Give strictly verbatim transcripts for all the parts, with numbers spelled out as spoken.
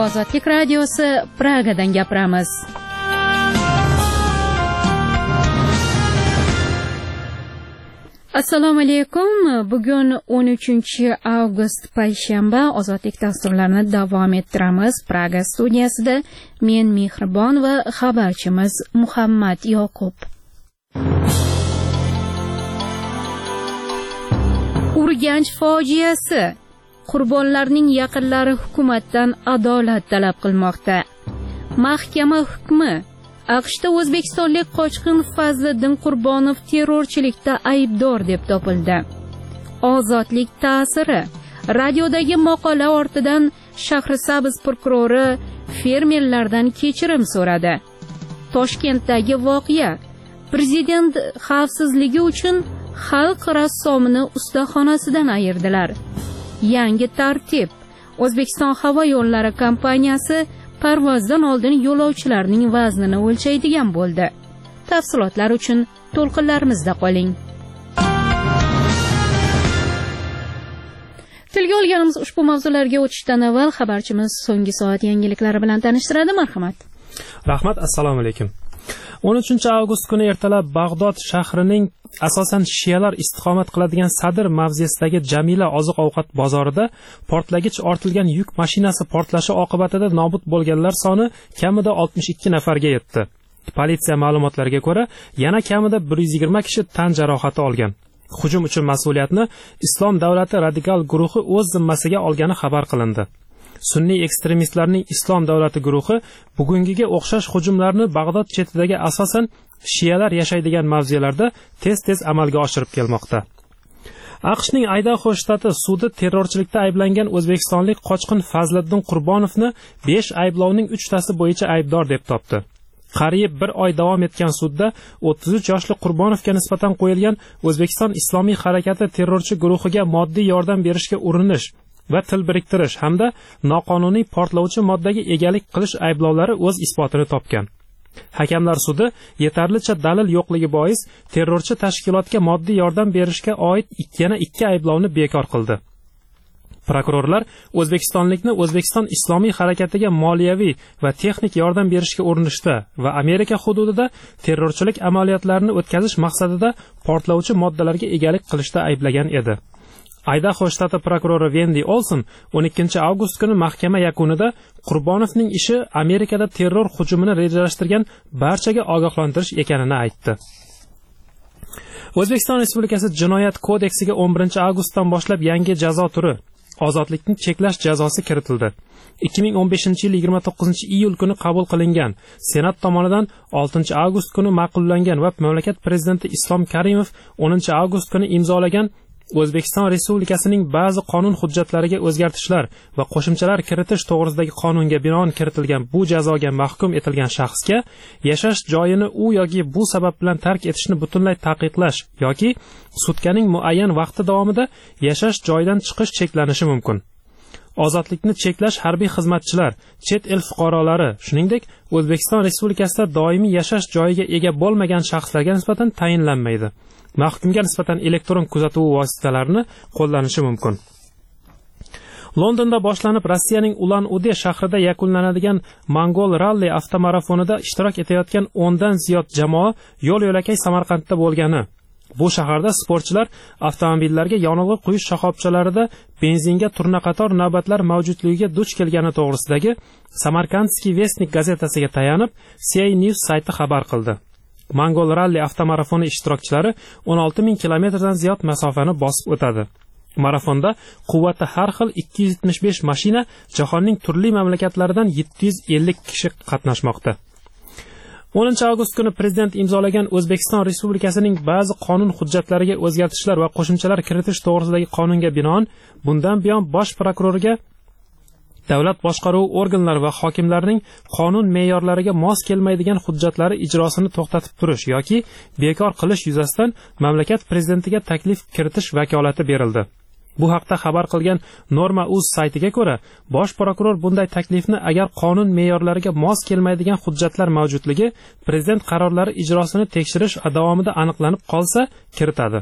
Ozodlik radiosi Pragadan gapiramiz. Assalomu alaykum. Bugun o'n uchinchi avgust payshanba. Ozodlik dasturlarini davom ettiramiz. Praga studiyasida men Mehribon va xabarchimiz Muhammad Yoqub. Urganch fojiasi. Qurbonlarning yaqinlari hukumatdan adolat talab qilmoqda. Mahkama hukmi. AQShda o'zbekistonlik qochqin Fazliddin Qurbonov terrorchilikda aybdor deb topildi. Ozodlik ta'siri. Radiodagi maqola ortidan Shahrisabz prokurori fermerlardan kechirim so'radi. Toshkentdagi voqea. Prezident xavfsizligi uchun xalq rassomini ustaxonasidan ayirdilar. Yangi tartib. O'zbekiston havo yo'llari kompaniyasi parvozdan oldin yo'lovchilarning vaznini o'lchaydigan bo'ldi. Tafsilotlar uchun to'lqinlarimizda qoling. Tilga olganimiz ushbu mavzularga o'tishdan avval xabarchimiz so'nggi soat yangiliklari bilan tanishtiradi. Marhamat. Rahmat, assalomu alaykum. o'n uchinchi avgust kuni ertalab Bag'dod shahrining asosan shiyalar istiqomat qiladigan Sadr mavzesidagi Jamila oziq-ovqat bozorida portlagich ortilgan yuk mashinasi portlashi oqibatida nobud bo'lganlar soni kamida oltmish ikki nafarga yetdi. Politsiya ma'lumotlariga ko'ra, yana kamida bir yuz yigirma kishi tan jarohati olgan. Hujum uchun mas'uliyatni Islom davlati radikal guruhi o'z zimmasiga olgani xabar qilindi. Sunniy ekstremistlarning Islom davlati guruhi bugungiga o'xshash hujumlarni Bag'dod chetidagi asosan shiyalar yashaydigan mavzelarda tez-tez amalga oshirib kelmoqda. AQShning Aydaho shtati sudi terrorchilikda ayblangan o'zbekistonlik qochqin Fazliddin Qurbonovni besh ayblovning uchtasi bo'yicha aybdor deb topdi. Qariyb bir oy davom etgan sudda o'ttiz uch yoshli Qurbonovga nisbatan qo'yilgan O'zbekiston Islomiy harakati terrorchi guruhiga moddiy yordam berishga urinish va til biriktirish hamda noqonuniy portlovchi moddaga egalik qilish ayblovlari o'z isbotini topgan. Hakamlar sudi yetarlicha dalil yo'qligi bois terrorchi tashkilotga moddiy yordam berishga oid yana ikki ayblovni bekor qildi. Prokurorlar O'zbekistonlikni O'zbekiston Islomiy harakatiga moliyaviy va texnik yordam berishga urinishda va Amerika hududida terrorchilik amaliyotlarini o'tkazish maqsadida portlovchi moddalarga egalik qilishda ayblagan edi. Aydaho shtati prokurori Wendy Olson o'n ikkinchi avgust kuni mahkama yakunida Qurbonovning ishi Amerikada terror hujumini rejalashtirgan barchaga ogohlantirish ekanini aytdi. O'zbekiston Respublikasi Jinoyat kodeksiga o'n birinchi avgustdan boshlab yangi jazo turi ozodlikni cheklash jazosi kiritildi. ikki ming o'n beshinchi yil yigirma to'qqizinchi iyul kuni qabul qilingan Senat tomonidan oltinchi avgust kuni ma'qullangan va mamlakat prezidenti Islom Karimov o'ninchi avgust kuni imzolagan O'zbekiston Respublikasining ba'zi qonun hujjatlariga o'zgartishlar va qo'shimchalar kiritish to'g'risidagi qonunga binoan kiritilgan bu jazoga mahkum etilgan shaxsga yashash joyini u yoki bu sabab bilan tark etishni butunlay taqiqlash yoki sutkaning muayyan vaqti davomida yashash joyidan chiqish cheklanishi mumkin. Ozodlikni cheklash harbiy xizmatchilar, chet el fuqarolari, shuningdek O'zbekiston Respublikasida doimiy yashash joyiga ega bo'lmagan shaxslarga nisbatan tayinlanmaydi. Mahkumga nisbatan elektron kuzatuv vositalarini qo'llanishi mumkin. Londonda boshlanib Rossiyaning Ulan-Ude shahrida yakunlanadigan Mongol Rally avtomarafonida ishtirok etayotgan o'ndan ziyod jamoa yo'l-yo'lakay Samarqandda bo'lgani. Bu shaharda sportchilar avtomobillarga yonilg'i quyish shoxobchalarida benzinga turnaqator navbatlar mavjudligiga duch kelgani to'g'risidagi Samarkandskiy Vestnik gazetasiga tayanib C A News sayti xabar qildi. Mongol Rally avtomarafoni ishtirokchilari o'n olti ming kilometrdan ziyod masofani bosib o'tadi. Marafonda quvvati har xil ikki yuz yetmish besh mashina jahonning turli mamlakatlaridan yetti yuz ellik kishi qatnashmoqda. o'ninchi avgust kuni prezident imzolagan O'zbekiston Respublikasining ba'zi qonun hujjatlariga o'zgartishlar va qo'shimchalar kiritish to'g'risidagi qonunga binoan bundan buyon bosh prokurorga davlat boshqaruvi organlari va hokimlarning qonun me'yorlariga mos kelmaydigan hujjatlari ijrosini to'xtatib turish yoki bekor qilish yuzasidan mamlakat prezidentiga taklif kiritish vakolati berildi. Bu haqda xabar qilgan Norma.uz saytiga ko'ra, bosh prokuror bunday taklifni agar qonun me'yorlariga mos kelmaydigan hujjatlar mavjudligi prezident qarorlari ijrosini tekshirish davomida aniqlanib qolsa kiritadi.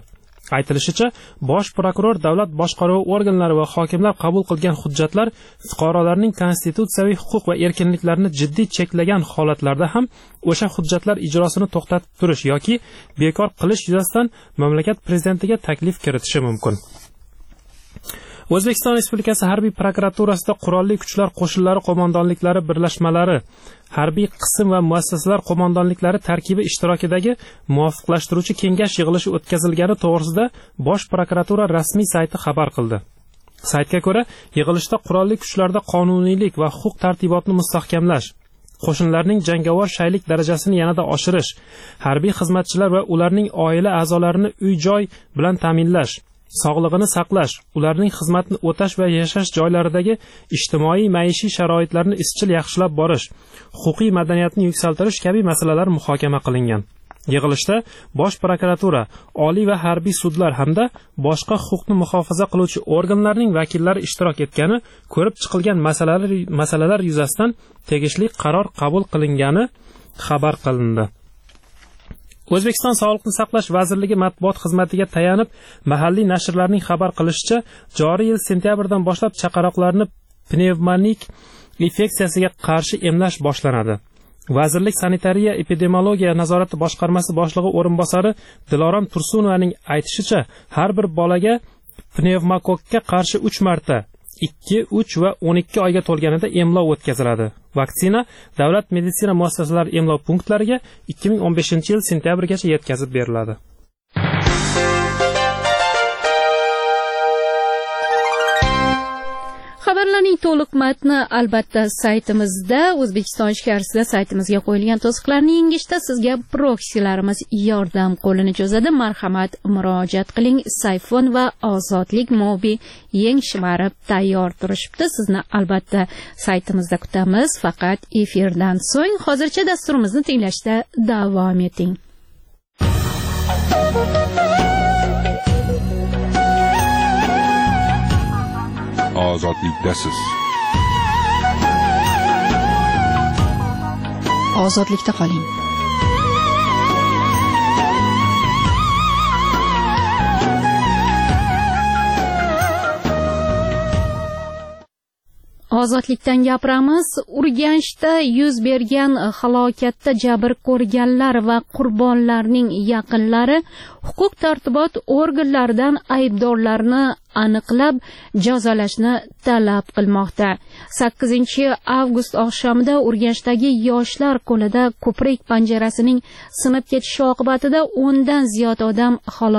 Aytilishicha, bosh prokuror davlat boshqaruvi organlari va hokimlar qabul qilgan hujjatlar fuqarolarning konstitutsiyaviy huquq va erkinliklarini jiddiy cheklagan holatlarda ham o'sha hujjatlar ijrosini to'xtatib turish yoki bekor qilish yuzasidan mamlakat prezidentiga taklif kiritishi mumkin. O'zbekiston Respublikasi Harbiy prokuraturasida qurolli kuchlar qo'shinlari qo'mondonliklari birlashmalari, harbiy qism va muassasalar qo'mondonliklari tarkibi ishtirokidagi muvofiqlashtiruvchi kengash yig'ilishi o'tkazilgani to'g'risida Bosh prokuratura rasmiy sayti xabar qildi. Saytga ko'ra, yig'ilishda qurolli kuchlarda qonuniylik va huquq tartibotni mustahkamlash, qo'shinlarning jangovar shaylik darajasini yanada oshirish, harbiy xizmatchilar va ularning oila a'zolarini uy-joy bilan ta'minlash, sog'lig'ini saqlash, ularning xizmatni o'tash va yashash joylaridagi ijtimoiy maishiy sharoitlarni izchil yaxshilab borish, huquqiy madaniyatni yuksaltirish kabi masalalar muhokama qilingan. Yig'ilishda Bosh prokuratura, oliy va harbiy sudlar hamda boshqa huquqni muhofaza qiluvchi organlarning vakillari ishtirok etgani, ko'rib chiqilgan masalalar masalalar yuzasidan tegishli qaror qabul qilingani xabar qilindi. O'zbekiston Sog'liqni saqlash vazirligi matbuot xizmatiga tayanib, mahalliy nashrlarning xabar qilishicha, joriy yil sentyabrdan boshlab chaqaloqlarni pnevmonik infeksiyasiga qarshi emlash boshlanadi. Vazirlik Sanitariya epidemiologiya nazorati boshqarmasi boshlig'i o'rinbosari Dilorom Tursunovaning aytishicha, har bir bolaga pnevmokokka qarshi uch marta ikki, uch va o'n ikki oyga to'lganida emlov o'tkaziladi. Vaksina davlat meditsina muassasalari emlov punktlariga ikki ming o'n beshinchi yil sentyabrgacha yetkazib beriladi. Xabarlarning to'liq matni albatta saytimizda, O'zbekiston ichkarisida saytimizga qo'yilgan to'siqlarni yengishda sizga proksilarimiz yordam qo'lini cho'zadi. Marhamat, murojaat qiling. Sayfon va Ozodlik mobi yeng shimarib tayyor turishibdi. Sizni albatta saytimizda kutamiz. Faqat efirdan so'ng hozircha dasturimizni tinglashda davom eting. Ozodlikdasiz. Ozodlikda qoling. Ozodlikdan gapiramiz. Urganchda yuz bergan halokatda jabr ko'rganlar va qurbonlarning yaqinlari huquq tartibot organlaridan aybdorlarni aniqlab jazolashni talab qilmoqda. sakkizinchi avgust oqshomida Urganchdagi yoshlar ko'lida ko'prik panjarasining sinib ketishi oqibatida o'ndan ziyod odam halok